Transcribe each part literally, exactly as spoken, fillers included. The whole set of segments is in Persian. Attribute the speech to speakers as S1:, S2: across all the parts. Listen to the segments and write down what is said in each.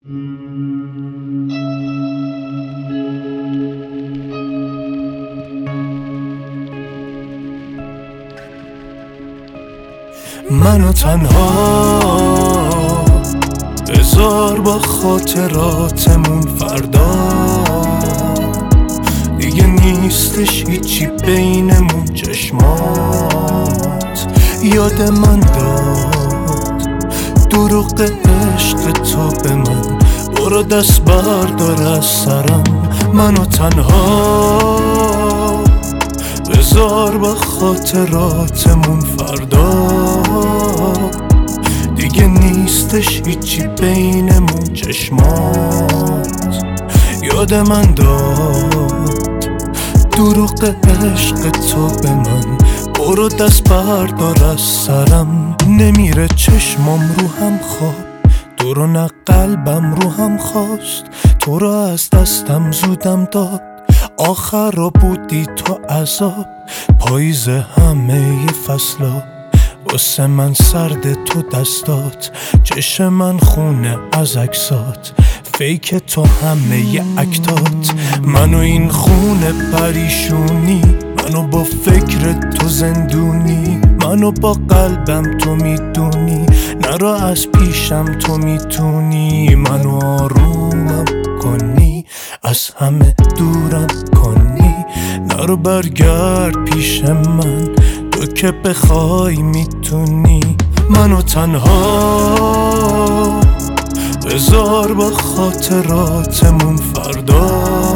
S1: منو تنها بذار با خاطراتمون فردا، دیگه نیستش هیچی بینمون. چشمات یاد من داد دروغ عشق تو به من. برو دست بردار از سرم، منو تنها بذار با خاطراتمون فردا، دیگه نیستش هیچی بینمون. چشمات یاد من داد دروغ عشق تو به من. برو دست بردار از سرم، نمیره چشمام رو هم خواب، تو رو نه قلبم رو هم خواست. تو رو از دستم زودم داد، آخر رو بودی تو عذاب. پاییز همه ی فصلا، واسه من سرد تو دستات. چشم من خونه از عکسات، فیک تو همه ی اکتات. منو این خونه پریشونی، منو با فکر تو زندونی. منو با قلبم تو میدونی، نرو از پیشم تو میتونی. منو آرومم کنی، از همه دورم کنی. نرو برگرد پیش من، تو که بخوای میتونی. منو تنها بذار با خاطراتمون فردا،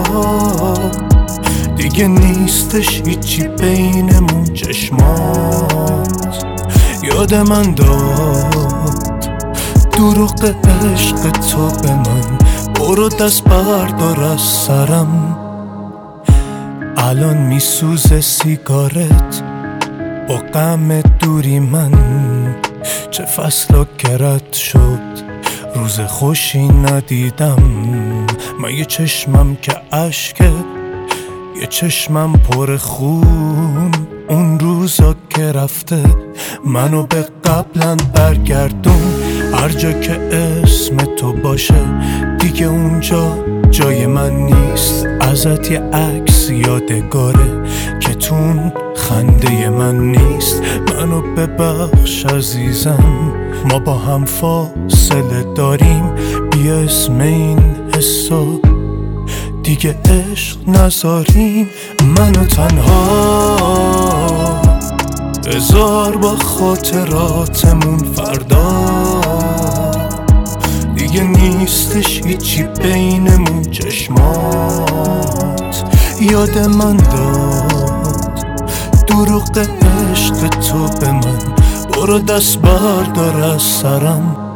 S1: دیگه نیستش هیچی بینمون. چشمات یاد من داد دروغ عشق تو به من. برو دست بردار از سرم، الان میسوزه سیگارت با غم دوری من. چه فصل گرد شد، روز خوشی ندیدم. من یه چشمم که اشکه، یه چشمم پر خون. اون روزا که رفته، منو به قبلا برگردون. هر جا که اسم تو باشه، دیگه اونجا جای من نیست. ازت یه عکس یادگاره که تون خنده من نیست. منو ببخش عزیزم، ما با هم فاصله داریم. بیا اسم این حسو دیگه عشق نذاریم. منو تنها بذار با خاطراتمون فردا، دیگه نیستش هیچی بینمون. چشمات یاد من داد دروغ عشق تو به من. برو دست بردار از سرم،